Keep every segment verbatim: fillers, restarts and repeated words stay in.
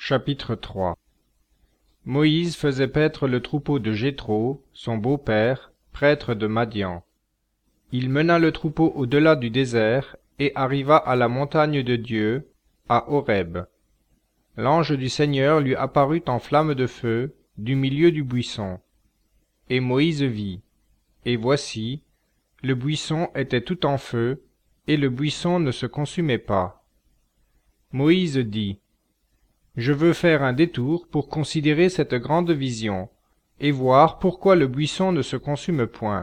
Chapitre trois. Moïse faisait paître le troupeau de Jéthro, son beau-père, prêtre de Madian. Il mena le troupeau au-delà du désert et arriva à la montagne de Dieu, à Horeb. L'ange du Seigneur lui apparut en flamme de feu du milieu du buisson. Et Moïse vit, et voici, le buisson était tout en feu, et le buisson ne se consumait pas. Moïse dit: Je veux faire un détour pour considérer cette grande vision, et voir pourquoi le buisson ne se consume point.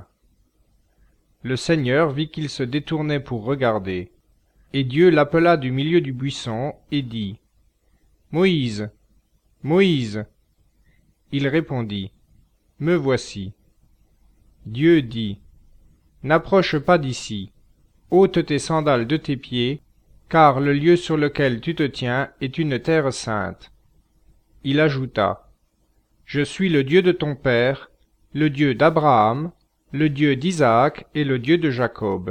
Le Seigneur vit qu'il se détournait pour regarder, et Dieu l'appela du milieu du buisson, et dit: Moïse, Moïse. Il répondit: Me voici. Dieu dit: N'approche pas d'ici, ôte tes sandales de tes pieds, car le lieu sur lequel tu te tiens est une terre sainte. Il ajouta: Je suis le Dieu de ton père, le Dieu d'Abraham, le Dieu d'Isaac et le Dieu de Jacob.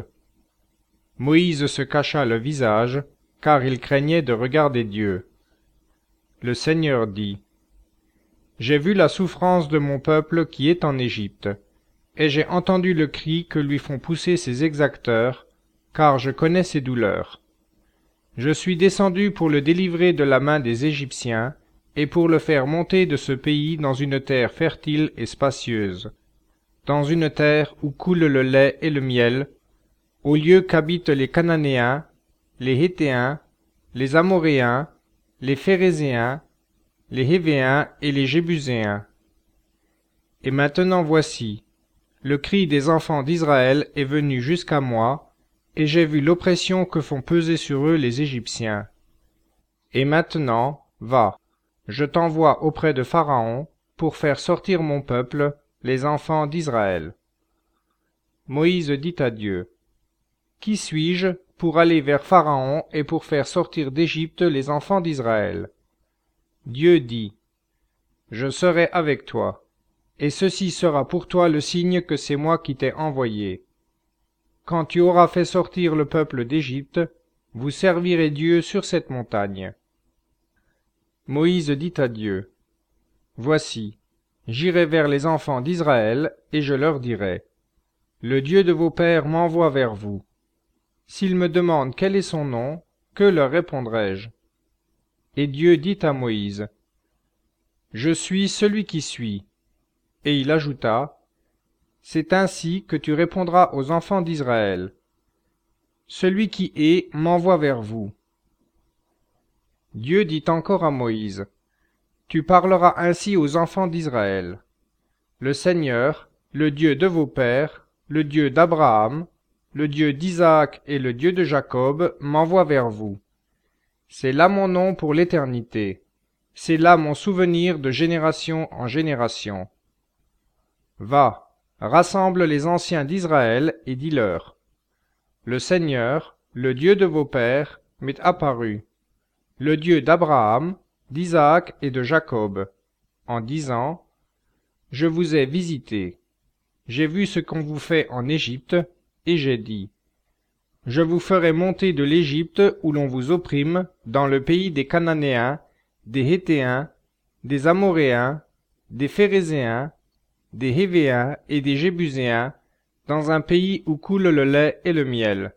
Moïse se cacha le visage, car il craignait de regarder Dieu. Le Seigneur dit: J'ai vu la souffrance de mon peuple qui est en Égypte, et j'ai entendu le cri que lui font pousser ses exacteurs, car je connais ses douleurs. Je suis descendu pour le délivrer de la main des Égyptiens, et pour le faire monter de ce pays dans une terre fertile et spacieuse, dans une terre où coule le lait et le miel, au lieu qu'habitent les Cananéens, les Héthéens, les Amoréens, les Phérézéens, les Hévéens et les Jébuséens. Et maintenant voici, le cri des enfants d'Israël est venu jusqu'à moi, et j'ai vu l'oppression que font peser sur eux les Égyptiens. Et maintenant, va, je t'envoie auprès de Pharaon pour faire sortir mon peuple, les enfants d'Israël. Moïse dit à Dieu: Qui suis-je pour aller vers Pharaon et pour faire sortir d'Égypte les enfants d'Israël? Dieu dit: Je serai avec toi, et ceci sera pour toi le signe que c'est moi qui t'ai envoyé. Quand tu auras fait sortir le peuple d'Égypte, vous servirez Dieu sur cette montagne. Moïse dit à Dieu: Voici, j'irai vers les enfants d'Israël, et je leur dirai: Le Dieu de vos pères m'envoie vers vous. S'ils me demandent quel est son nom, que leur répondrai-je? Et Dieu dit à Moïse: Je suis celui qui suis. Et il ajouta: C'est ainsi que tu répondras aux enfants d'Israël: Celui qui est m'envoie vers vous. Dieu dit encore à Moïse: Tu parleras ainsi aux enfants d'Israël: Le Seigneur, le Dieu de vos pères, le Dieu d'Abraham, le Dieu d'Isaac et le Dieu de Jacob m'envoie vers vous. C'est là mon nom pour l'éternité, c'est là mon souvenir de génération en génération. Va, rassemble les anciens d'Israël et dis-leur: Le Seigneur, le Dieu de vos pères, m'est apparu, le Dieu d'Abraham, d'Isaac et de Jacob, en disant: Je vous ai visité, j'ai vu ce qu'on vous fait en Égypte, et j'ai dit: Je vous ferai monter de l'Égypte où l'on vous opprime, dans le pays des Cananéens, des Héthéens, des Amoréens, des Phérézéens, des Hévéens et des Jébuséens, dans un pays où coule le lait et le miel.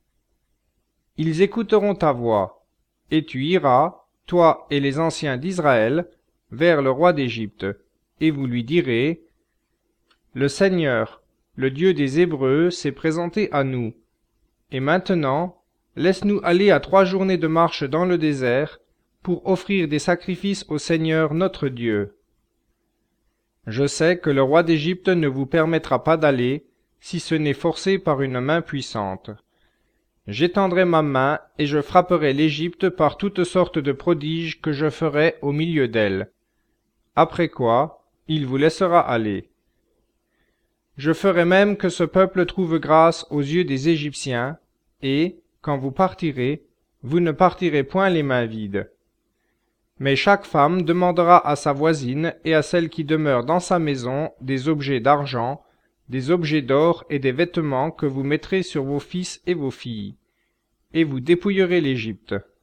Ils écouteront ta voix, et tu iras, toi et les anciens d'Israël, vers le roi d'Égypte, et vous lui direz: Le Seigneur, le Dieu des Hébreux, s'est présenté à nous. Et maintenant, laisse-nous aller à trois journées de marche dans le désert, pour offrir des sacrifices au Seigneur notre Dieu. Je sais que le roi d'Égypte ne vous permettra pas d'aller, si ce n'est forcé par une main puissante. J'étendrai ma main et je frapperai l'Égypte par toutes sortes de prodiges que je ferai au milieu d'elle. Après quoi, il vous laissera aller. Je ferai même que ce peuple trouve grâce aux yeux des Égyptiens, et, quand vous partirez, vous ne partirez point les mains vides. Mais chaque femme demandera à sa voisine et à celle qui demeure dans sa maison des objets d'argent, des objets d'or et des vêtements que vous mettrez sur vos fils et vos filles, et vous dépouillerez l'Égypte.